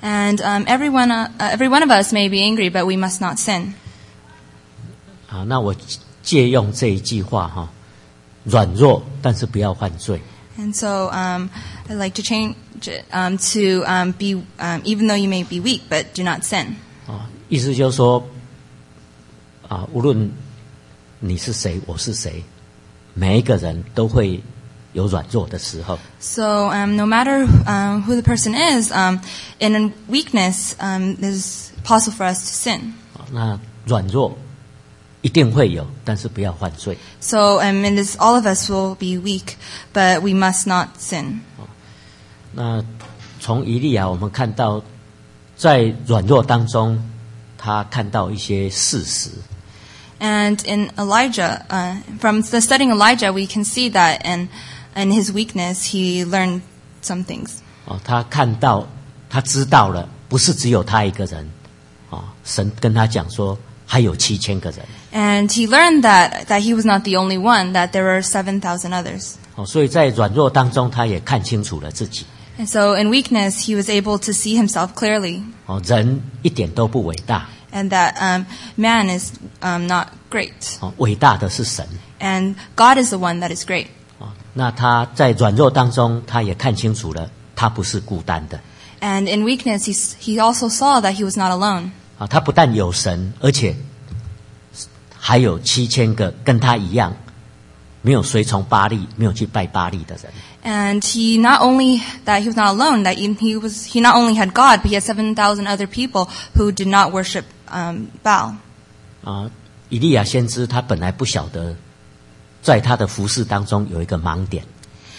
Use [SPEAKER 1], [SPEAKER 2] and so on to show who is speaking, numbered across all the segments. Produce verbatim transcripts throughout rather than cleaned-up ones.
[SPEAKER 1] And um, everyone, uh, every one of us may be angry, but we must not sin.
[SPEAKER 2] 好，那我借用这一句话哈，软弱但是不要犯罪。
[SPEAKER 1] And so um, I'd like to change it um, to um, be, um, even though you may be weak, but do not sin.
[SPEAKER 2] 啊，意思就是说，啊，无论你是谁，我是谁，每一个人都会有软弱的时候。
[SPEAKER 1] So um, no matter um, who the person is, um, in a weakness, um, it's possible for us to sin.
[SPEAKER 2] 啊，那软弱一定会有，但是不要犯罪。
[SPEAKER 1] So um, in this, all of us will be weak, but we must not sin.
[SPEAKER 2] 那从以利亚我们看到，在软弱当中，他看到一些事实。
[SPEAKER 1] And in Elijah, uh, from the studying Elijah, we can see that in, in his weakness, he learned some things.
[SPEAKER 2] 哦，他看到，他知道了，不是只有他一个人。哦，神跟他讲说，还有七千个人。
[SPEAKER 1] And he learned that, that he was not the only one, that there were seven thousand others.
[SPEAKER 2] 哦，所以在软弱当中，他也看清楚了自己。
[SPEAKER 1] And so in weakness, he was able to see himself clearly.
[SPEAKER 2] 哦，人一点都不伟大。
[SPEAKER 1] And that um, man is um, not great.
[SPEAKER 2] 哦，伟大的是神。
[SPEAKER 1] And God is the one that is great.
[SPEAKER 2] 哦，那他在软弱当中，他也看清楚了，他不是孤单的。
[SPEAKER 1] And in weakness, he, he also saw that he was not alone.
[SPEAKER 2] 啊，他不但有神，而且还有七千个跟他一样没有随从巴力、没有去拜巴力的人。
[SPEAKER 1] And he not only that he was not alone, that he was he not only had God, but he had seven thousand other people who did not worship um, Baal.
[SPEAKER 2] 啊，以利亚先知他本来不晓得，在他的服事当中有一个盲点。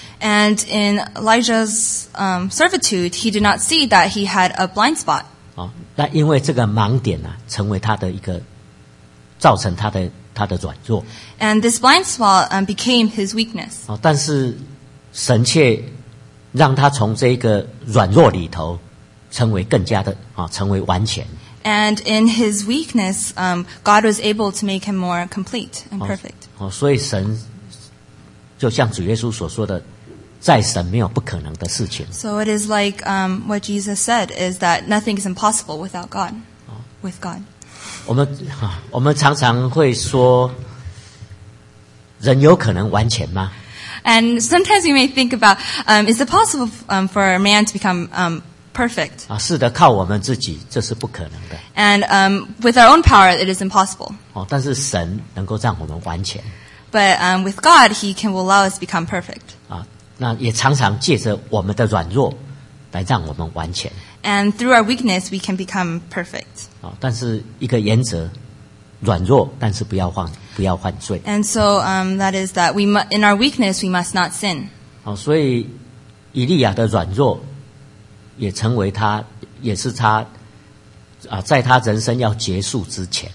[SPEAKER 1] And in Elijah's um, servitude, he did not see that he had a blind spot.
[SPEAKER 2] 啊，那因为这个盲点啊，成为他的一个，造成他的他的软弱。
[SPEAKER 1] And this blind spot um, became his weakness.
[SPEAKER 2] 啊，但是神却让他从这个软弱里头，成为更加的啊，成为完全。
[SPEAKER 1] And in his weakness, um, God was able to make him more complete and perfect.
[SPEAKER 2] 哦，所以神就像主耶稣所说的，在神没有不可能的事情。
[SPEAKER 1] So it is like um, what Jesus said, is that nothing is impossible without God, with God.
[SPEAKER 2] 我们啊，我们常常会说，人有可能完全吗？
[SPEAKER 1] And sometimes we may think about, um, is it possible um, for a man to become um, perfect?
[SPEAKER 2] 啊，是的，靠我们自己这是不可能的。
[SPEAKER 1] And um, with our own power, it is impossible.
[SPEAKER 2] 哦，但是神能够让我们完全。
[SPEAKER 1] But um, with God, He can will allow us to become perfect.
[SPEAKER 2] 啊，那也常常借着我们的软弱来让我们完全。
[SPEAKER 1] And through our weakness, we can become perfect.
[SPEAKER 2] 啊，但是一个原则，软弱，但是不要犯不要犯罪。
[SPEAKER 1] And so um, that is that we mu- in our weakness, we must not sin.
[SPEAKER 2] 好，所以以利亚的软弱也成为他，也是他啊，在他人生要结束之前。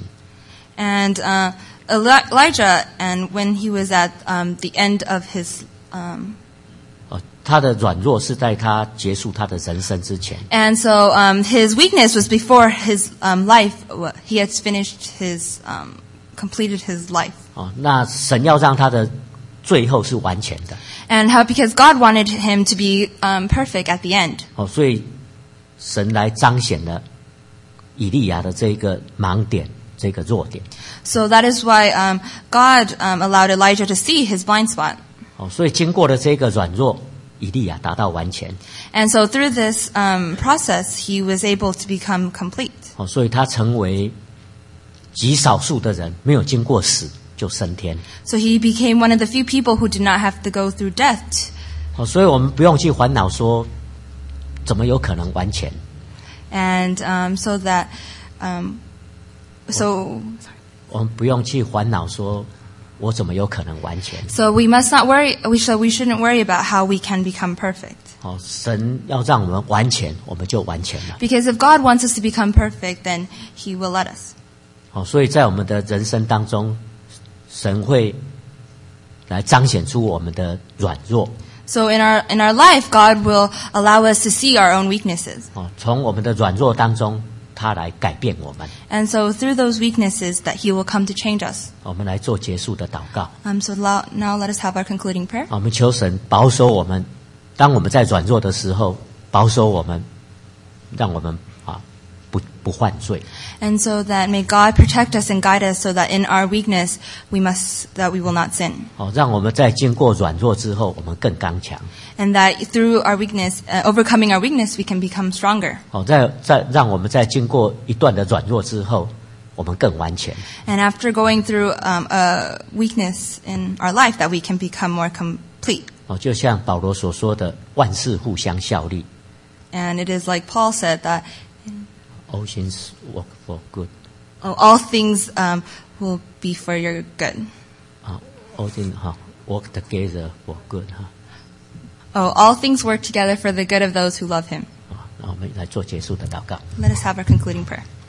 [SPEAKER 1] And uh, Eli- Elijah, and when he was at um, the end of his, um,
[SPEAKER 2] 哦，他的软弱是在他结束他的人生之前。
[SPEAKER 1] and so um, his weakness was before his um, life. He had finished his, um, completed his life.
[SPEAKER 2] 哦，那神要让他的最后是完全的。
[SPEAKER 1] And how because God wanted him to be um, perfect at the end.
[SPEAKER 2] 哦，所以神来彰显了以利亚的这个盲点，这个弱点。
[SPEAKER 1] So that is why um, God um, allowed Elijah to see his blind spot.
[SPEAKER 2] 哦，所以经过了这个软弱，以利亚达到完全。
[SPEAKER 1] And so through this um, process, he was able to become complete.
[SPEAKER 2] 哦，所以他成为极少数的人没有经过死就升天。
[SPEAKER 1] So he became one of the few people who did not have to go through death.
[SPEAKER 2] 哦，所以我们不用去烦恼说，怎么有可能完全？
[SPEAKER 1] And um, so that, um, so,
[SPEAKER 2] 我们不用去烦恼说，我怎么有可能完全？
[SPEAKER 1] so we must not worry. We so we shouldn't worry about how we can become perfect.
[SPEAKER 2] 哦，神要让我们完全，我们就完全了。
[SPEAKER 1] Because if God wants us to become perfect, then He will let us.
[SPEAKER 2] 哦，所以在我们的人生当中，神会来彰显出我们的软弱。
[SPEAKER 1] So in our in our life, God will allow us to see our own weaknesses.
[SPEAKER 2] 哦，从我们的软弱当中，他来改变我们。
[SPEAKER 1] And so through those weaknesses, that He will come to change us.
[SPEAKER 2] 我们来做结束的祷告。
[SPEAKER 1] Um, so lo- now let us have our concluding prayer.
[SPEAKER 2] 我们求神保守我们，当我们在软弱的时候，保守我们让我们啊不不犯罪。
[SPEAKER 1] And so that may God protect us and guide us so that in our weakness we must, that we will not sin.
[SPEAKER 2] 哦，让我们在经过软弱之后，我们更刚强。
[SPEAKER 1] And that through our weakness, uh, overcoming our weakness, we can become stronger.
[SPEAKER 2] 哦，在在让我们在经过一段的软弱之后，我们更完全。
[SPEAKER 1] And after going through um, a weakness in our life, that we can become more complete.
[SPEAKER 2] 哦，就像保罗所说的，万事互相效力。
[SPEAKER 1] And it is like Paul said that
[SPEAKER 2] All things work for good.
[SPEAKER 1] oh, all things um, will be for your good.
[SPEAKER 2] 啊 ，all things 哈 work together for good 哈。
[SPEAKER 1] Oh, all things work together for the good of those who love him.
[SPEAKER 2] 啊，那我们来做结束的祷告。
[SPEAKER 1] Let us have our concluding prayer.